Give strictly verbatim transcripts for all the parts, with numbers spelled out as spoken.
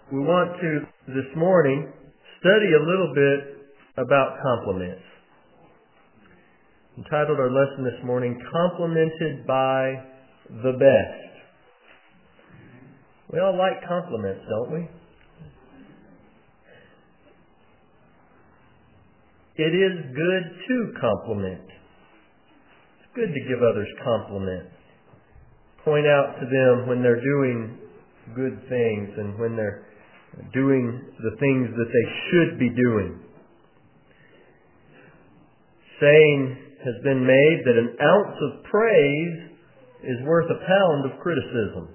we want to, this morning, study a little bit about compliments. Entitled our lesson this morning, Complimented by the Best. We all like compliments, don't we? It is good to compliment. It's good to give others compliments. Point out to them when they're doing good things and when they're doing the things that they should be doing. Saying has been made that an ounce of praise is worth a pound of criticism.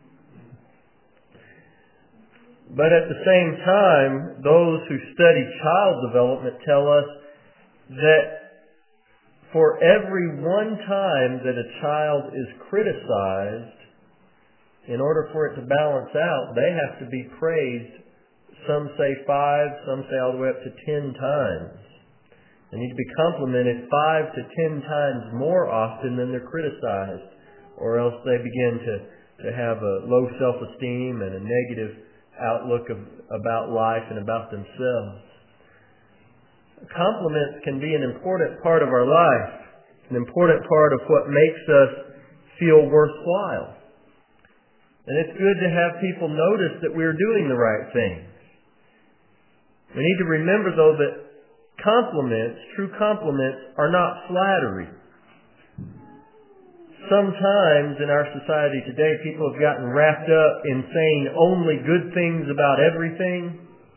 But at the same time, those who study child development tell us that for every one time that a child is criticized, in order for it to balance out, they have to be praised. Some say five, some say all the way up to ten times. They need to be complimented five to ten times more often than they're criticized, or else they begin to, to have a low self-esteem and a negative outlook of, about life and about themselves. Compliments can be an important part of our life, an important part of what makes us feel worthwhile. And it's good to have people notice that we're doing the right thing. We need to remember, though, that compliments, true compliments, are not flattery. Sometimes in our society today, people have gotten wrapped up in saying only good things about everything.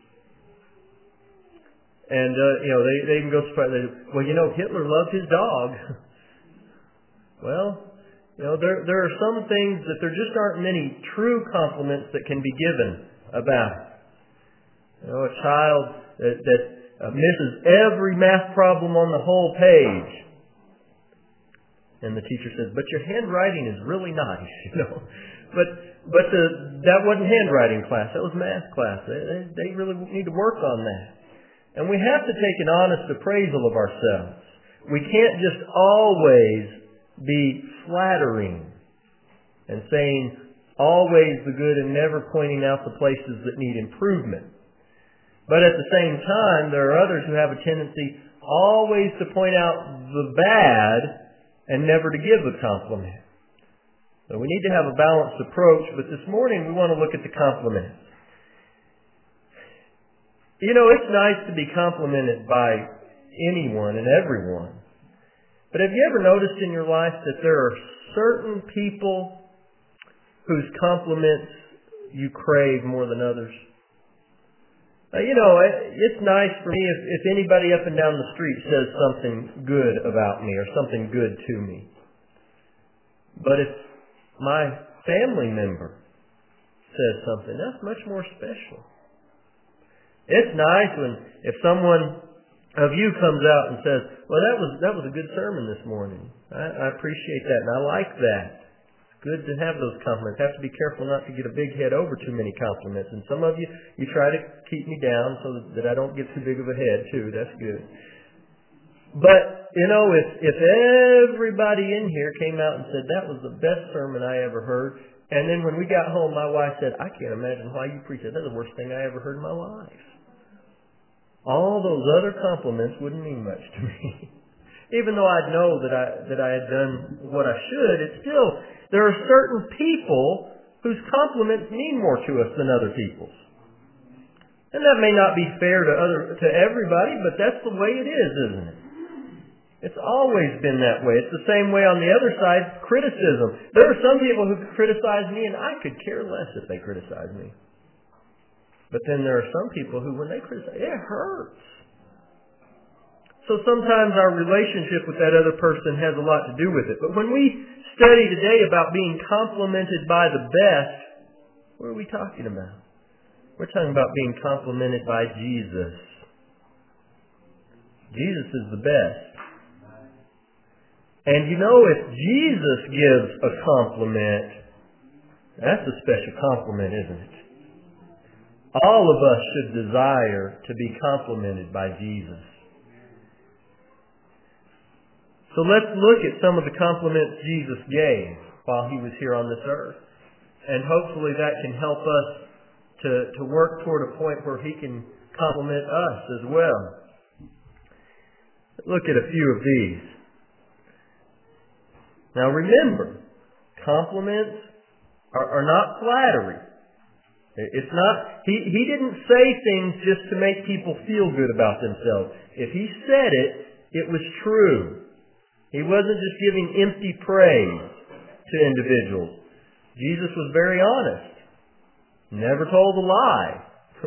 And, uh, you know, they, they even go so far, they, well, you know, Hitler loved his dog. Well, you know, there, there are some things that there just aren't many true compliments that can be given about it. You know, a child that, that uh, misses every math problem on the whole page. And the teacher says, but your handwriting is really nice, you know. But but the, that wasn't handwriting class. That was math class. They, they, they really need to work on that. And we have to take an honest appraisal of ourselves. We can't just always be flattering and saying always the good and never pointing out the places that need improvement. But at the same time, there are others who have a tendency always to point out the bad and never to give a compliment. So we need to have a balanced approach, but this morning we want to look at the compliments. You know, it's nice to be complimented by anyone and everyone. But have you ever noticed in your life that there are certain people whose compliments you crave more than others? Uh, you know, it's nice for me if, if anybody up and down the street says something good about me or something good to me. But if my family member says something, that's much more special. It's nice when if someone of you comes out and says, well, that was that was a good sermon this morning. I, I appreciate that and I like that. Good to have those compliments. Have to be careful not to get a big head over too many compliments. And some of you, you try to keep me down so that I don't get too big of a head too. That's good. But, you know, if, if everybody in here came out and said, that was the best sermon I ever heard, and then when we got home, my wife said, I can't imagine why you preach that. That's the worst thing I ever heard in my life. All those other compliments wouldn't mean much to me. Even though I know that I that I had done what I should, it's still, there are certain people whose compliments mean more to us than other people's. And that may not be fair to other to everybody, but that's the way it is, isn't it? It's always been that way. It's the same way on the other side, criticism. There are some people who criticize me, and I could care less if they criticize me. But then there are some people who, when they criticize, it hurts. So sometimes our relationship with that other person has a lot to do with it. But when we study today about being complimented by the best, what are we talking about? We're talking about being complimented by Jesus. Jesus is the best. And you know, if Jesus gives a compliment, that's a special compliment, isn't it? All of us should desire to be complimented by Jesus. So let's look at some of the compliments Jesus gave while He was here on this earth. And hopefully that can help us to, to work toward a point where he can compliment us as well. Look at a few of these. Now remember, compliments are, are not flattery. It's not, he, he didn't say things just to make people feel good about themselves. If he said it, it was true. He wasn't just giving empty praise to individuals. Jesus was very honest. Never told a lie.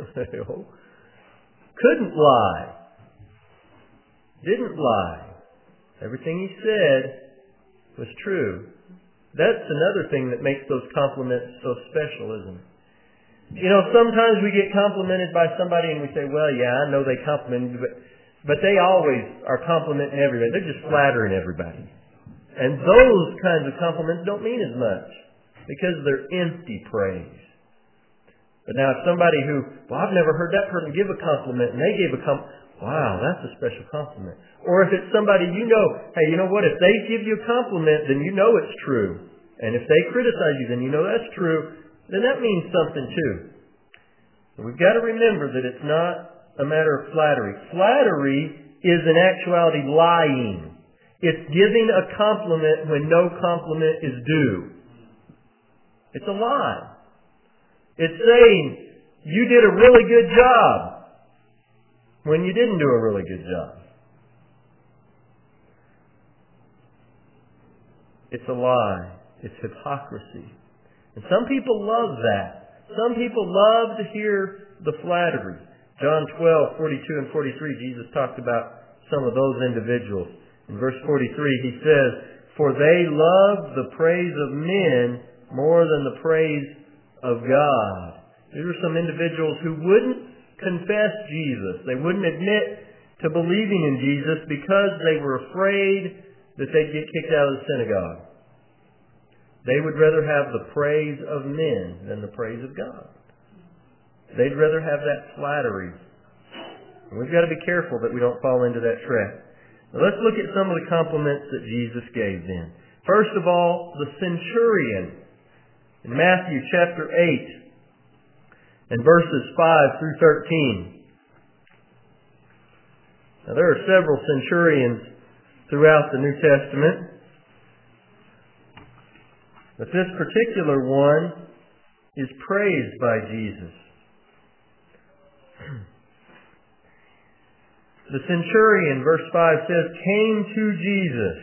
Couldn't lie. Didn't lie. Everything he said was true. That's another thing that makes those compliments so special, isn't it? You know, sometimes we get complimented by somebody and we say, well, yeah, I know they complimented, but, but they always are complimenting everybody. They're just flattering everybody. And those kinds of compliments don't mean as much because they're empty praise. But now if somebody who, well, I've never heard that person give a compliment and they gave a compliment, wow, that's a special compliment. Or if it's somebody you know, hey, you know what, if they give you a compliment, then you know it's true. And if they criticize you, then you know that's true. Then that means something too. We've got to remember that it's not a matter of flattery. Flattery is in actuality lying. It's giving a compliment when no compliment is due. It's a lie. It's saying, you did a really good job when you didn't do a really good job. It's a lie. It's hypocrisy. And some people love that. Some people love to hear the flattery. John twelve, forty-two and forty-three, Jesus talked about some of those individuals. In verse forty-three, he says, for they love the praise of men more than the praise of God. These were some individuals who wouldn't confess Jesus. They wouldn't admit to believing in Jesus because they were afraid that they'd get kicked out of the synagogue. They would rather have the praise of men than the praise of God. They'd rather have that flattery. And we've got to be careful that we don't fall into that trap. Now let's look at some of the compliments that Jesus gave then. First of all, the centurion. In Matthew chapter eight and verses five through thirteen. Now there are several centurions throughout the New Testament. But this particular one is praised by Jesus. The centurion, verse five says, came to Jesus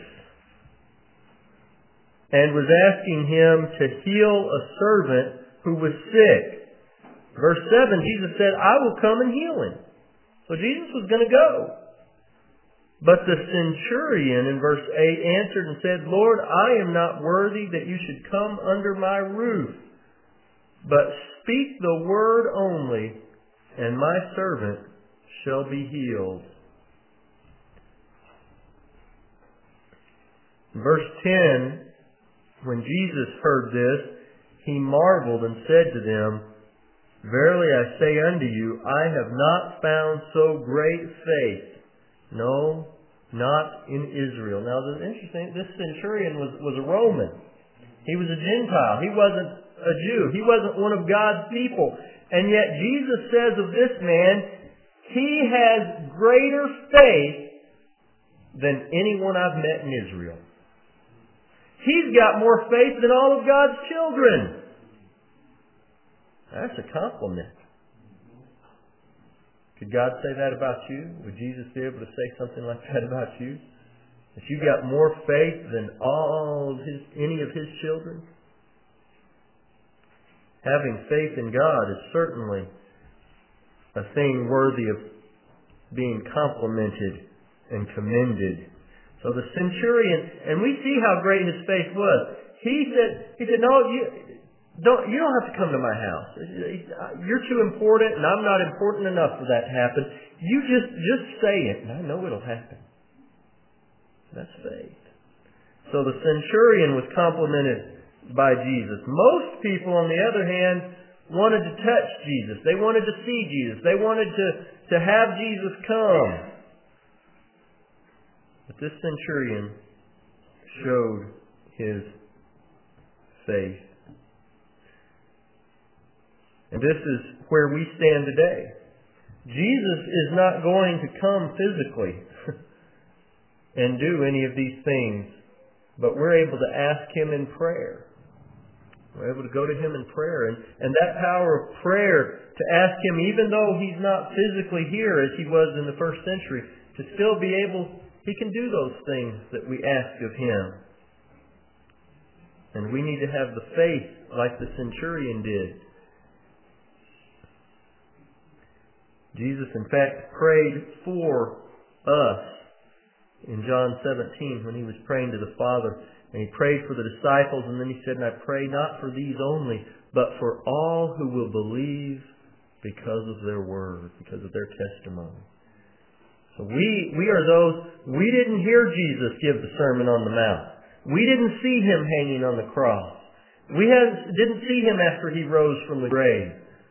and was asking him to heal a servant who was sick. Verse seven, Jesus said, I will come and heal him. So Jesus was going to go. But the centurion in verse eight answered and said, Lord, I am not worthy that you should come under my roof, but speak the word only, and my servant shall be healed. In verse ten, when Jesus heard this, he marveled and said to them, verily I say unto you, I have not found so great faith. No, not in Israel. Now, this is interesting. This centurion was, was a Roman. He was a Gentile. He wasn't a Jew. He wasn't one of God's people. And yet Jesus says of this man, he has greater faith than anyone I've met in Israel. He's got more faith than all of God's children. That's a compliment. Could God say that about you? Would Jesus be able to say something like that about you? That you got more faith than all of his, any of his children? Having faith in God is certainly a thing worthy of being complimented and commended. So the centurion, and we see how great his faith was. He said, he said, no, you don't, you don't have to come to my house. You're too important, and I'm not important enough for that to happen. You just, just say it, and I know it'll happen. That's faith. So the centurion was complimented by Jesus. Most people, on the other hand, wanted to touch Jesus. They wanted to see Jesus. They wanted to, to have Jesus come. But this centurion showed his faith. And this is where we stand today. Jesus is not going to come physically and do any of these things, but we're able to ask Him in prayer. We're able to go to Him in prayer. And, and that power of prayer to ask Him, even though He's not physically here as He was in the first century, to still be able, He can do those things that we ask of Him. And we need to have the faith like the centurion did. Jesus, in fact, prayed for us in John seventeen when He was praying to the Father. And He prayed for the disciples, and then He said, and I pray not for these only, but for all who will believe because of their word, because of their testimony. So we, we are those, we didn't hear Jesus give the Sermon on the Mount. We didn't see Him hanging on the cross. We had, didn't see Him after He rose from the grave.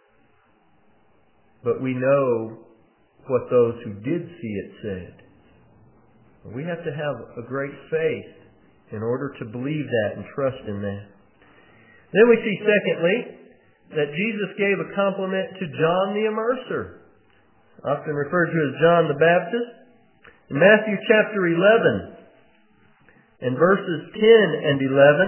But we know what those who did see it said. We have to have a great faith in order to believe that and trust in that. Then we see, secondly, that Jesus gave a compliment to John the Immerser, often referred to as John the Baptist. In Matthew chapter eleven, in verses ten and eleven,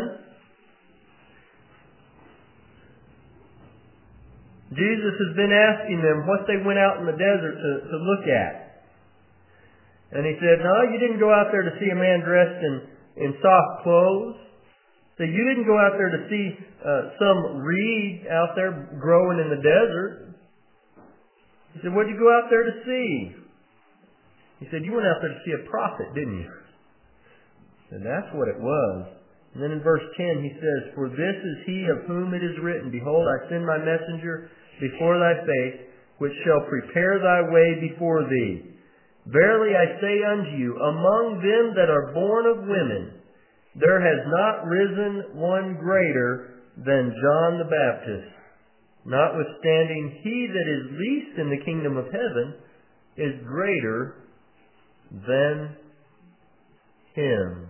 Jesus has been asking them what they went out in the desert to, to look at. And He said, no, you didn't go out there to see a man dressed in, in soft clothes. So you didn't go out there to see uh, some reed out there growing in the desert. He said, what did you go out there to see? He said, you went out there to see a prophet, didn't you? And that's what it was. And then in verse ten he says, for this is he of whom it is written, behold, I send my messenger before thy face, which shall prepare thy way before thee. Verily I say unto you, among them that are born of women, there has not risen one greater than John the Baptist. Notwithstanding, he that is least in the kingdom of heaven is greater than him.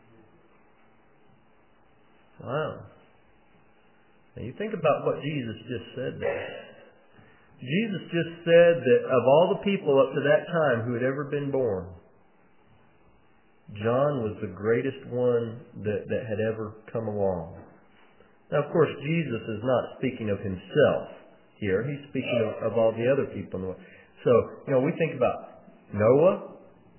Wow. Now you think about what Jesus just said there. Jesus just said that of all the people up to that time who had ever been born, John was the greatest one that, that had ever come along. Now, of course, Jesus is not speaking of Himself here. He's speaking of, of all the other people in the world. So, you know, we think about Noah.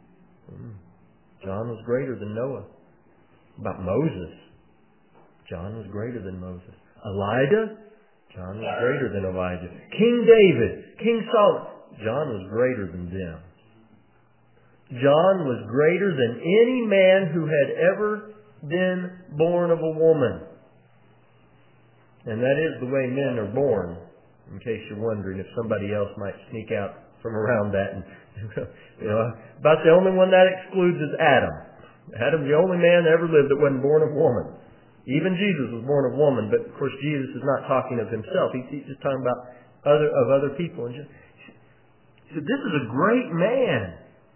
John was greater than Noah. About Moses. John was greater than Moses. Elijah. John was greater than Elijah. King David. King Solomon. John was greater than them. John was greater than any man who had ever been born of a woman. And that is the way men are born, in case you're wondering if somebody else might sneak out from around that. And, you know, about the only one that excludes is Adam. Adam's the only man that ever lived that wasn't born of woman. Even Jesus was born of woman, but of course Jesus is not talking of Himself. He's, he's just talking about other of other people. And just, he said, this is a great man.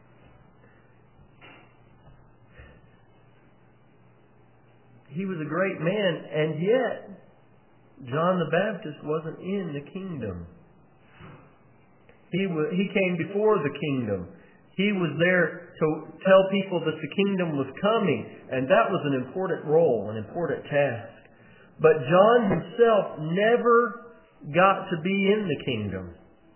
He was a great man, and yet John the Baptist wasn't in the kingdom. He was, he came before the kingdom. He was there to tell people that the kingdom was coming, and that was an important role, an important task. But John himself never got to be in the kingdom.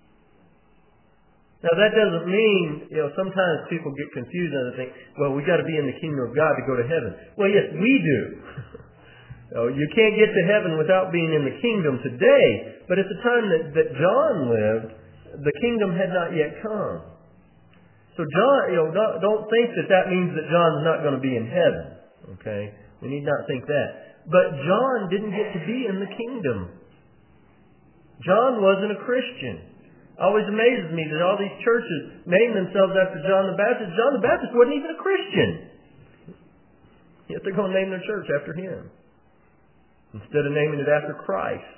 Now that doesn't mean, you know, sometimes people get confused and they think, well, we got to be in the kingdom of God to go to heaven. Well, yes, we do. You can't get to heaven without being in the kingdom today. But at the time that, that John lived, the kingdom had not yet come. So John, you know, don't, don't think that that means that John's not going to be in heaven. Okay? We need not think that. But John didn't get to be in the kingdom. John wasn't a Christian. It always amazes me that all these churches name themselves after John the Baptist. John the Baptist wasn't even a Christian. Yet they're going to name their church after him, instead of naming it after Christ.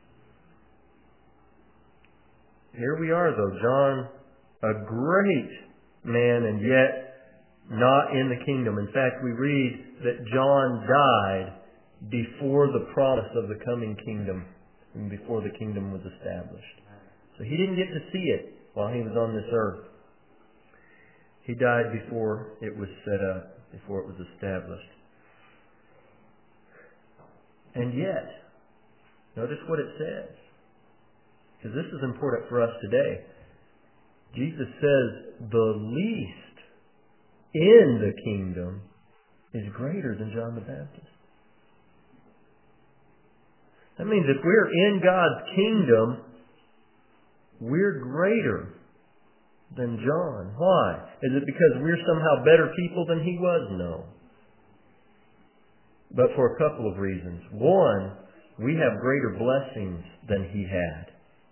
Here we are, though. John, a great man, and yet not in the kingdom. In fact, we read that John died before the promise of the coming kingdom and before the kingdom was established. So he didn't get to see it while he was on this earth. He died before it was set up, before it was established. And yet, notice what it says, because this is important for us today. Jesus says the least in the kingdom is greater than John the Baptist. That means if we're in God's kingdom, we're greater than John. Why? Is it because we're somehow better people than he was? No. But for a couple of reasons. One, we have greater blessings than he had.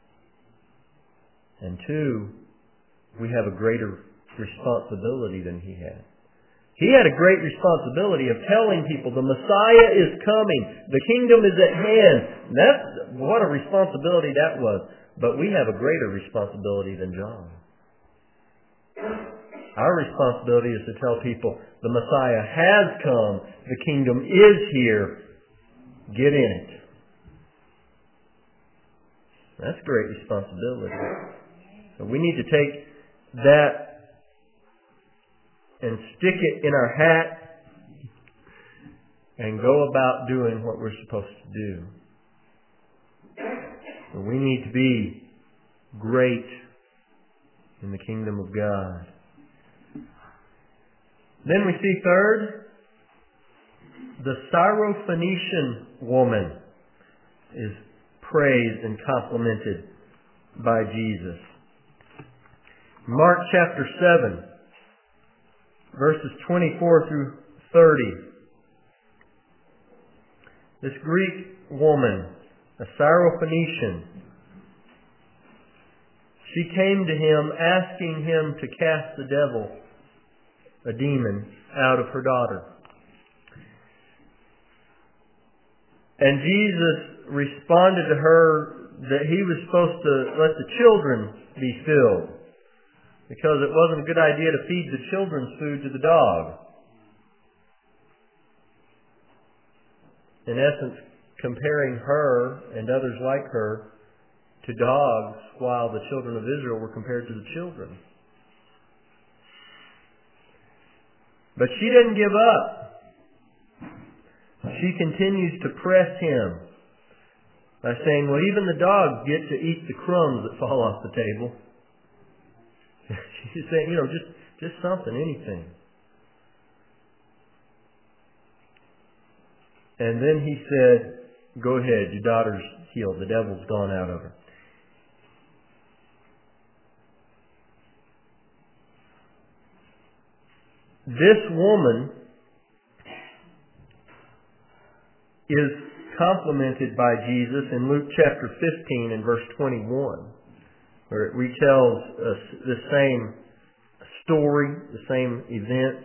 And two, we have a greater responsibility than he had. He had a great responsibility of telling people the Messiah is coming. The kingdom is at hand. That's what a responsibility that was. But we have a greater responsibility than John. Our responsibility is to tell people the Messiah has come. The kingdom is here. Get in it. That's great responsibility. So we need to take that and stick it in our hat and go about doing what we're supposed to do. So we need to be great in the kingdom of God. Then we see third, the Syrophoenician woman is praised and complimented by Jesus. Mark chapter seven, verses twenty-four through thirty. This Greek woman, a Syrophoenician, she came to him asking him to cast the devil, a demon, out of her daughter. And Jesus responded to her that he was supposed to let the children be filled, because it wasn't a good idea to feed the children's food to the dog. In essence, comparing her and others like her to dogs, while the children of Israel were compared to the children. But she didn't give up. She continues to press him by saying, well, even the dogs get to eat the crumbs that fall off the table. She's saying, you know, just, just something, anything. And then he said, go ahead, your daughter's healed. The devil's gone out of her. This woman is complimented by Jesus in Luke chapter fifteen and verse twenty-one, where it retells us the same story, the same event.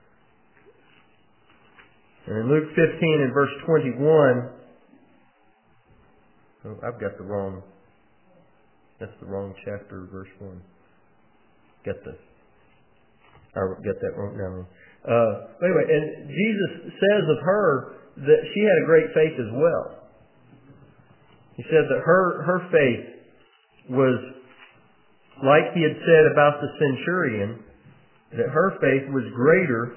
And in Luke fifteen and verse twenty-one, oh, I've got the wrong, that's the wrong chapter, verse one. Get the I get that wrong now. Uh, anyway, and Jesus says of her that she had a great faith as well. He said that her, her faith was, like he had said about the centurion, that her faith was greater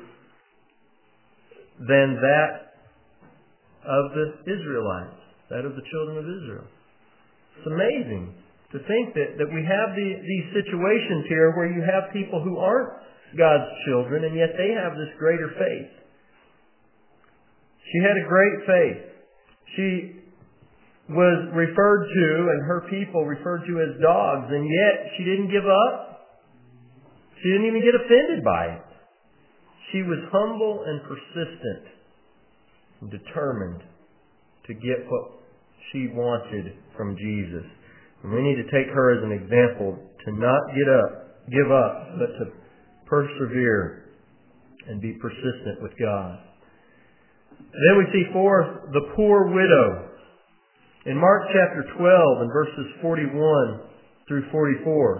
than that of the Israelites, that of the children of Israel. It's amazing to think that, that we have the, these situations here where you have people who aren't God's children, and yet they have this greater faith. She had a great faith. She was referred to, and her people referred to as dogs, and yet she didn't give up. She didn't even get offended by it. She was humble and persistent and determined to get what she wanted from Jesus. And we need to take her as an example to not get up, give up, but to persevere and be persistent with God. Then we see fourth, the poor widow. In Mark chapter twelve and verses forty-one through forty-four.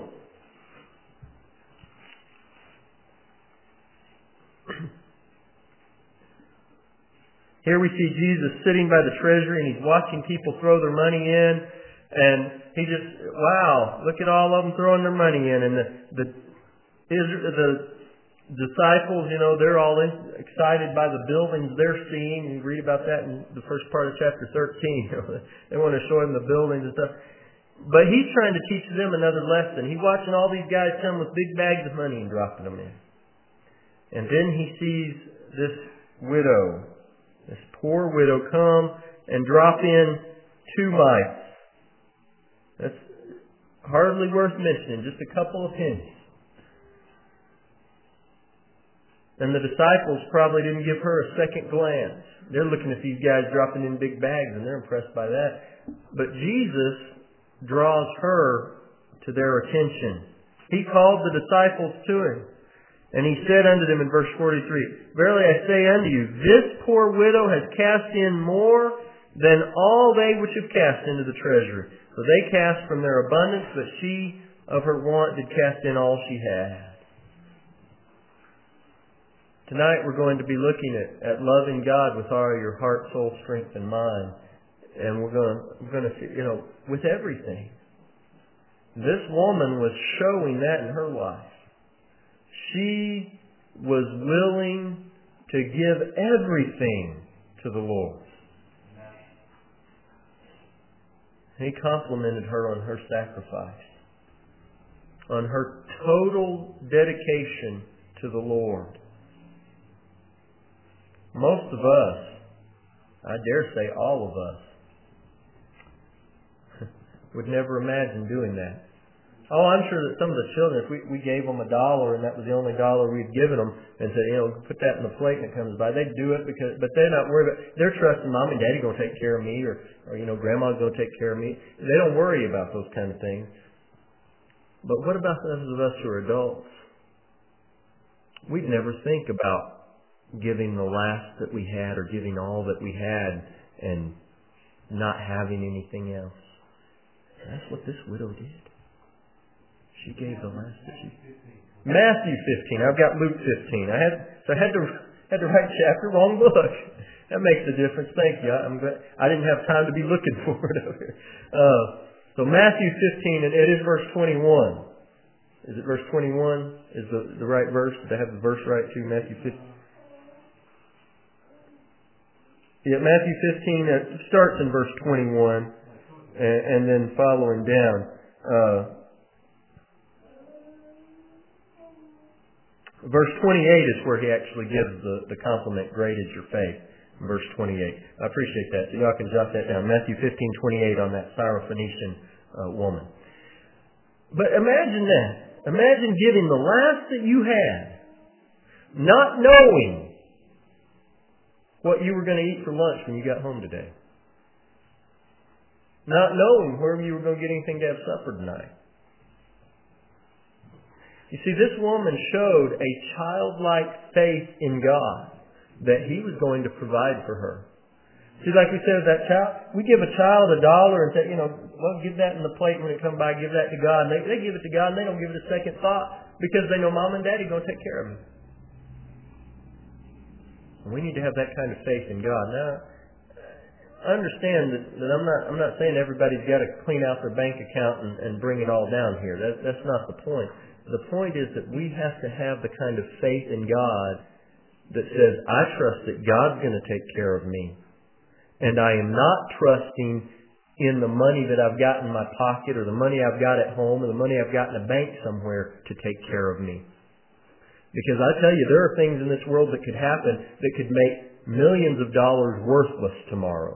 Here we see Jesus sitting by the treasury and He's watching people throw their money in. And He just, wow, look at all of them throwing their money in. And the, the, the disciples, you know, they're all in, excited by the buildings they're seeing. You read about that in the first part of chapter thirteen. They want to show Him the buildings and stuff. But He's trying to teach them another lesson. He's watching all these guys come with big bags of money and dropping them in. And then He sees this widow, this poor widow, come and drop in two mites. That's hardly worth mentioning, just a couple of pennies. And the disciples probably didn't give her a second glance. They're looking at these guys dropping in big bags and they're impressed by that. But Jesus draws her to their attention. He called the disciples to Him. And He said unto them in verse forty-three, Verily I say unto you, this poor widow has cast in more than all they which have cast into the treasury. For they cast from their abundance, but she of her want did cast in all she had. Tonight we're going to be looking at, at loving God with all your heart, soul, strength, and mind. And we're going to, we're going to, you know, with everything. This woman was showing that in her life. She was willing to give everything to the Lord. He complimented her on her sacrifice, on her total dedication to the Lord. Most of us, I dare say all of us, would never imagine doing that. Oh, I'm sure that some of the children, if we, we gave them a dollar and that was the only dollar we'd given them and said, you know, put that in the plate and it comes by, they'd do it because, but they're not worried about, they're trusting Mom and Daddy going to take care of me or, or, you know, Grandma's going to take care of me. They don't worry about those kind of things. But what about those of us who are adults? We'd never think about giving the last that we had or giving all that we had and not having anything else. That's what this widow did. She gave the last that she... Matthew fifteen. I've got Luke fifteen. I had so I had to had to write chapter, wrong book. That makes a difference. Thank you. I'm glad, I didn't have time to be looking for it over here. Uh, so Matthew fifteen, and it is verse twenty-one. Is it verse twenty-one? Is the the right verse? Did I have the verse right too? Matthew fifteen. Yeah, Matthew fifteen. It starts in verse twenty-one, and, and then following down. Uh, Verse twenty-eight is where he actually gives the, the compliment, great is your faith. Verse twenty-eight. I appreciate that. So y'all can jot that down. Matthew fifteen twenty-eight on that Syrophoenician uh, woman. But imagine that. Imagine giving the last that you had, not knowing what you were going to eat for lunch when you got home today. Not knowing where you were going to get anything to have supper tonight. You see, this woman showed a childlike faith in God that He was going to provide for her. See, like we said with that child, we give a child a dollar and say, you know, well, give that in the plate when it comes by, give that to God. And they, they give it to God and they don't give it a second thought because they know Mom and Daddy are going to take care of me. And we need to have that kind of faith in God. Now, I understand that, that I'm not I'm not saying everybody's got to clean out their bank account and, and bring it all down here. That, that's not the point. The point is that we have to have the kind of faith in God that says, I trust that God's going to take care of me. And I am not trusting in the money that I've got in my pocket or the money I've got at home or the money I've got in a bank somewhere to take care of me. Because I tell you, there are things in this world that could happen that could make millions of dollars worthless tomorrow.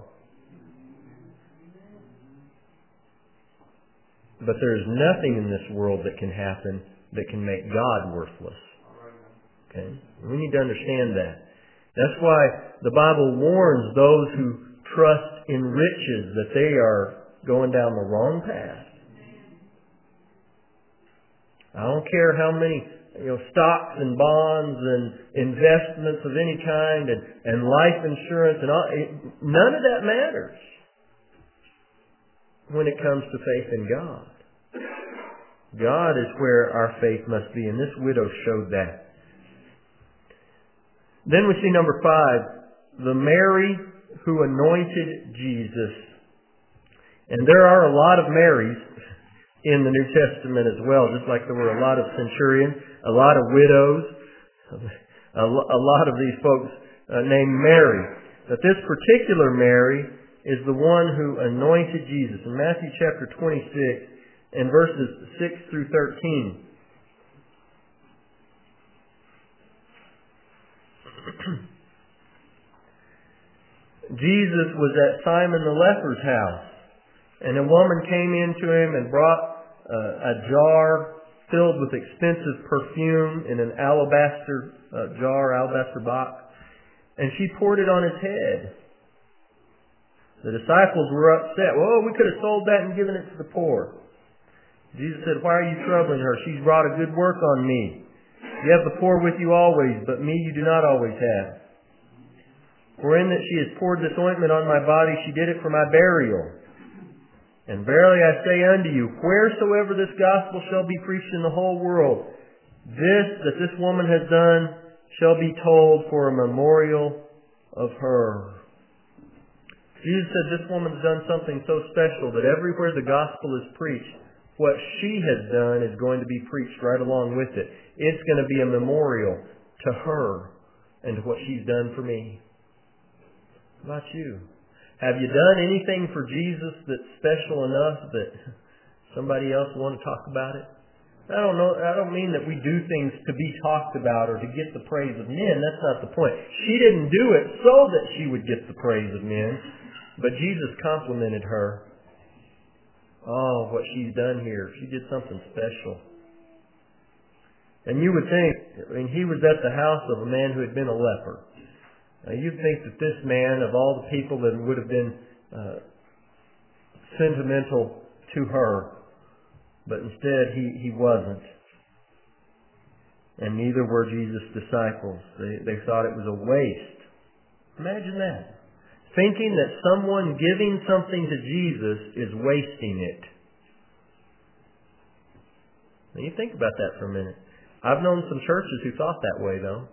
But there's nothing in this world that can happen that can make God worthless. Okay? We need to understand that. That's why the Bible warns those who trust in riches that they are going down the wrong path. I don't care how many you know, stocks and bonds and investments of any kind and, and life insurance and all, it, none of that matters when it comes to faith in God. God is where our faith must be, and this widow showed that. Then we see number five, the Mary who anointed Jesus. And there are a lot of Marys in the New Testament as well, just like there were a lot of centurions, a lot of widows, a lot of these folks uh, named Mary. But this particular Mary is the one who anointed Jesus. In Matthew chapter twenty-six and verses six through thirteen. Jesus was at Simon the leper's house, and a woman came in to him and brought uh, a jar filled with expensive perfume in an alabaster uh, jar, alabaster box, and she poured it on his head. The disciples were upset. Well, we could have sold that and given it to the poor. Jesus said, why are you troubling her? She's brought a good work on me. You have the poor with you always, but me you do not always have. For in that she has poured this ointment on my body, she did it for my burial. And verily I say unto you, wheresoever this gospel shall be preached in the whole world, this that this woman has done shall be told for a memorial of her. Jesus said this woman's done something so special that everywhere the gospel is preached, what she has done is going to be preached right along with it. It's going to be a memorial to her and to what she's done for me. How about you? Have you done anything for Jesus that's special enough that somebody else will want to talk about it? I don't know. I don't mean that we do things to be talked about or to get the praise of men. That's not the point. She didn't do it so that she would get the praise of men, but Jesus complimented her. Oh, what she's done here. She did something special. And you would think, I mean, he was at the house of a man who had been a leper. Now, you'd think that this man, of all the people that would have been uh, sentimental to her, but instead he, he wasn't. And neither were Jesus' disciples. They, they thought it was a waste. Imagine that. Thinking that someone giving something to Jesus is wasting it. Now you think about that for a minute. I've known some churches who thought that way, though.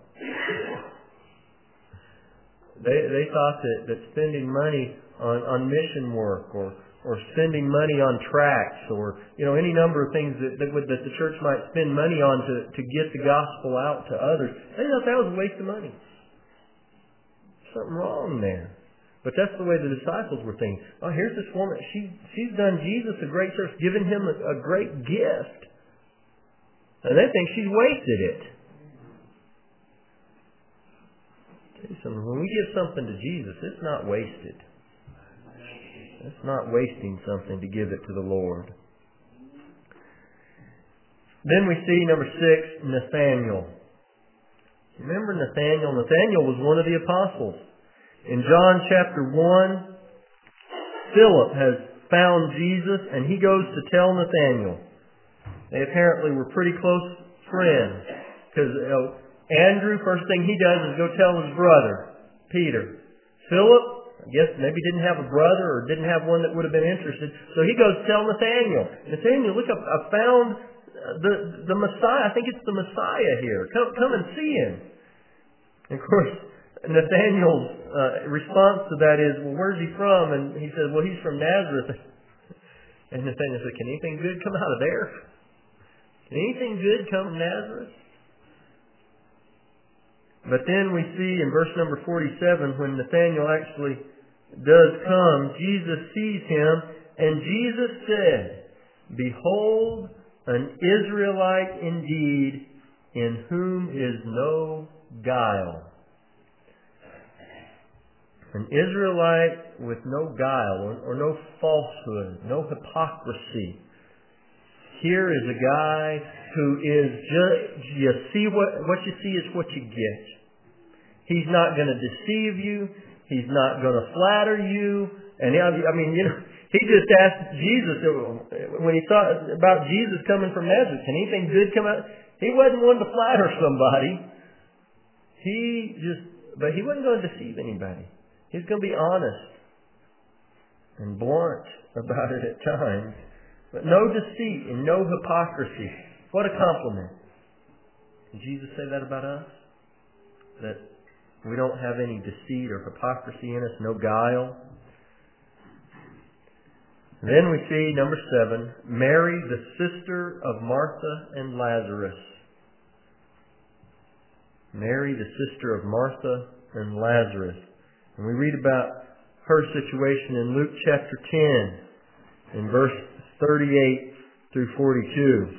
They they thought that, that spending money on, on mission work or or spending money on tracts or you know any number of things that that, would, that the church might spend money on to, to get the gospel out to others, they thought that was a waste of money. Something wrong there. But that's the way the disciples were thinking. Oh, here's this woman. She she's done Jesus a great service, given him a, a great gift, and they think she's wasted it. When we give something to Jesus, it's not wasted. It's not wasting something to give it to the Lord. Then we see number six, Nathanael. Remember Nathanael? Nathanael was one of the apostles. In John chapter one, Philip has found Jesus and he goes to tell Nathanael. They apparently were pretty close friends because you know, Andrew, first thing he does is go tell his brother, Peter. Philip, I guess maybe didn't have a brother or didn't have one that would have been interested. So he goes to tell Nathanael. Nathanael, look, I found the the Messiah. I think it's the Messiah here. Come, come and see him. And of course, Nathanael's uh, response to that is, well, where's he from? And he says, well, he's from Nazareth. And Nathanael said, can anything good come out of there? Can anything good come from Nazareth? But then we see in verse number forty-seven, when Nathanael actually does come, Jesus sees him, and Jesus said, behold, an Israelite indeed, in whom is no guile. An Israelite with no guile, or, or no falsehood, no hypocrisy. Here is a guy who is just, you see what, what you see is what you get. He's not going to deceive you. He's not going to flatter you. And he, I mean, you know, he just asked Jesus, when he thought about Jesus coming from Nazareth, can anything good come out? He wasn't one to flatter somebody. He just, but he wasn't going to deceive anybody. He's going to be honest and blunt about it at times. But no deceit and no hypocrisy. What a compliment. Did Jesus say that about us? That We don't have any deceit or hypocrisy in us, no guile. Then we see, number seven, Mary, the sister of Martha and Lazarus. Mary, the sister of Martha and Lazarus. And we read about her situation in Luke chapter ten, in verse thirty-eight through forty-two.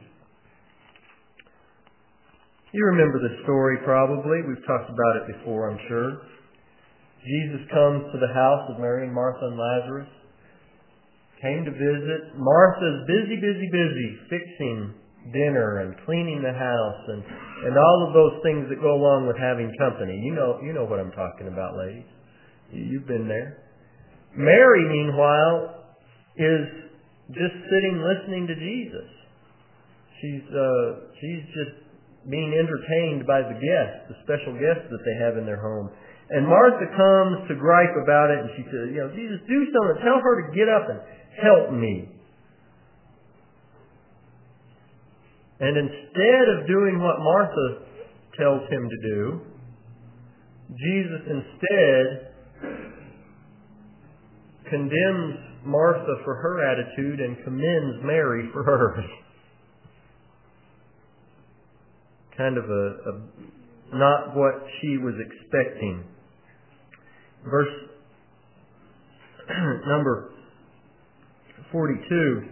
You remember the story probably. We've talked about it before, I'm sure. Jesus comes to the house of Mary and Martha and Lazarus. Came to visit. Martha's busy, busy, busy fixing dinner and cleaning the house and, and all of those things that go along with having company. You know, you know what I'm talking about, ladies. You've been there. Mary, meanwhile, is just sitting listening to Jesus. She's uh, she's just being entertained by the guests, the special guests that they have in their home. And Martha comes to gripe about it, and she says, you know, Jesus, do something. Tell her to get up and help me. And instead of doing what Martha tells him to do, Jesus instead condemns Martha for her attitude and commends Mary for hers. Kind of a, a not what she was expecting. Verse number forty-two,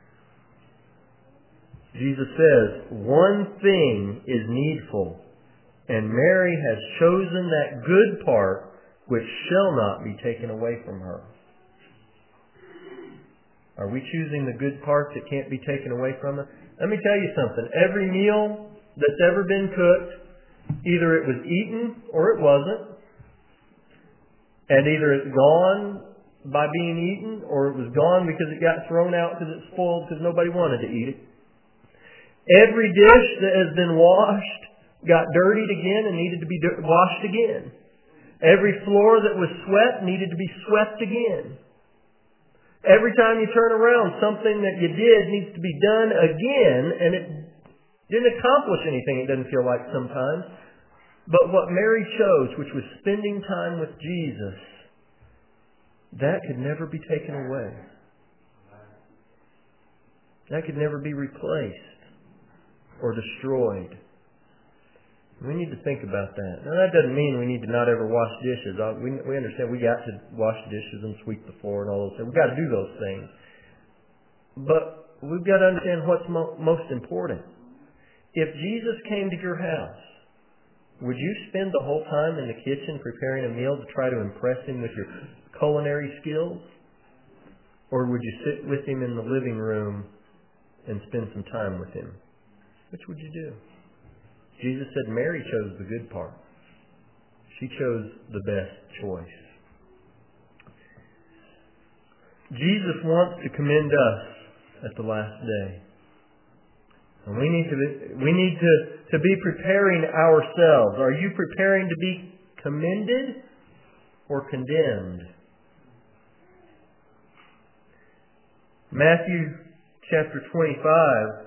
Jesus says, one thing is needful, and Mary has chosen that good part which shall not be taken away from her. Are we choosing the good part that can't be taken away from us? Let me tell you something. Every meal that's ever been cooked, either it was eaten or it wasn't. And either it's gone by being eaten or it was gone because it got thrown out because it's spoiled because nobody wanted to eat it. Every dish that has been washed got dirtied again and needed to be washed again. Every floor that was swept needed to be swept again. Every time you turn around, something that you did needs to be done again, and it didn't accomplish anything, it doesn't feel like sometimes. But what Mary chose, which was spending time with Jesus, that could never be taken away. That could never be replaced or destroyed. We need to think about that. Now, that doesn't mean we need to not ever wash dishes. We, we understand we got to wash dishes and sweep the floor and all those things. We've got to do those things. But we've got to understand what's mo- most important. If Jesus came to your house, would you spend the whole time in the kitchen preparing a meal to try to impress Him with your culinary skills? Or would you sit with Him in the living room and spend some time with Him? Which would you do? Jesus said Mary chose the good part. She chose the best choice. Jesus wants to commend us at the last day. And we need to be, we need to, to be preparing ourselves. Are you preparing to be commended or condemned? Matthew chapter twenty-five,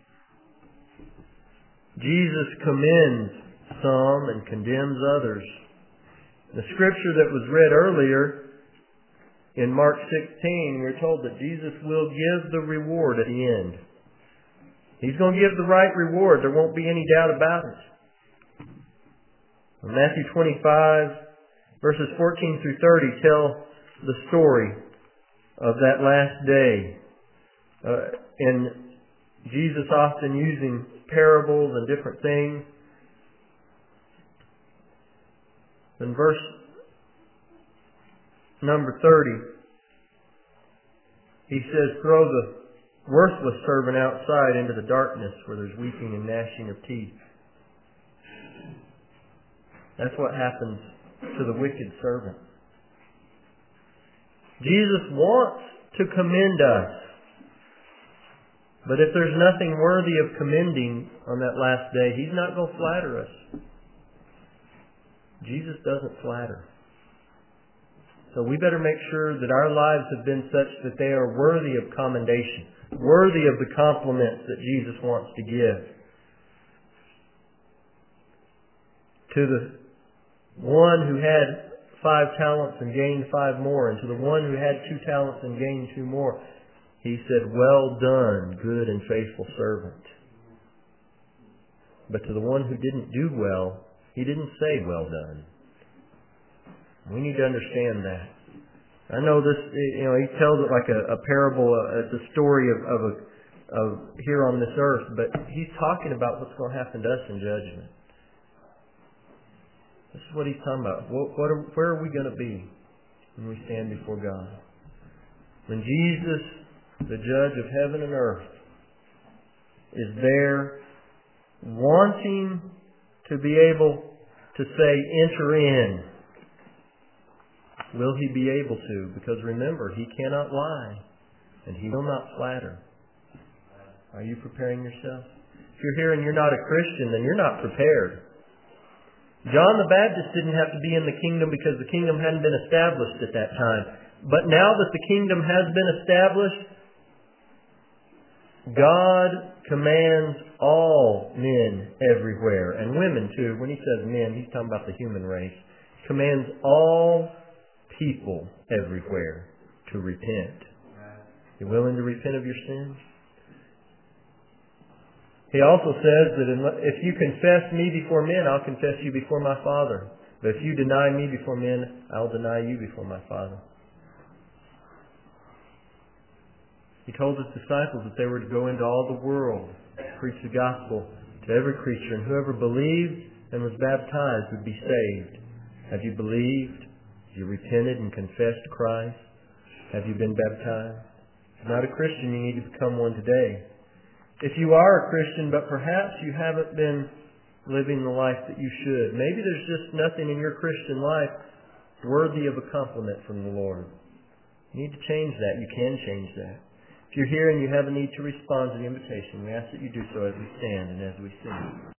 Jesus commends some and condemns others. The scripture that was read earlier in Mark sixteen, we're told that Jesus will give the reward at the end. He's going to give the right reward. There won't be any doubt about it. In Matthew twenty-five, verses fourteen through thirty tell the story of that last day. Uh, and Jesus often using parables and different things. In verse number thirty, he says, throw the worthless servant outside into the darkness where there's weeping and gnashing of teeth. That's what happens to the wicked servant. Jesus wants to commend us. But if there's nothing worthy of commending on that last day, He's not going to flatter us. Jesus doesn't flatter. So we better make sure that our lives have been such that they are worthy of commendation, worthy of the compliments that Jesus wants to give. To the one who had five talents and gained five more, and to the one who had two talents and gained two more, He said, "Well done, good and faithful servant." But to the one who didn't do well, He didn't say, "Well done." We need to understand that. I know this, you know, He tells it like a, a parable, uh, it's a story of, of, a, of here on this earth, but He's talking about what's going to happen to us in judgment. This is what He's talking about. What, what are, where are we going to be when we stand before God? When Jesus, the judge of heaven and earth, is there wanting to be able to say, "Enter in." Will He be able to? Because remember, He cannot lie, and He will not flatter. Are you preparing yourself? If you're here and you're not a Christian, then you're not prepared. John the Baptist didn't have to be in the kingdom because the kingdom hadn't been established at that time. But now that the kingdom has been established, God commands all men everywhere, and women too. When He says men, He's talking about the human race. He commands all people everywhere to repent. You willing to repent of your sins? He also says that if you confess Me before men, I'll confess you before My Father. But if you deny Me before men, I'll deny you before My Father. He told His disciples that they were to go into all the world, preach the gospel to every creature, and whoever believed and was baptized would be saved. Have you believed? Have you repented and confessed Christ? Have you been baptized? If you're not a Christian, you need to become one today. If you are a Christian, but perhaps you haven't been living the life that you should, maybe there's just nothing in your Christian life worthy of a compliment from the Lord. You need to change that. You can change that. If you're here and you have a need to respond to the invitation, we ask that you do so as we stand and as we sing.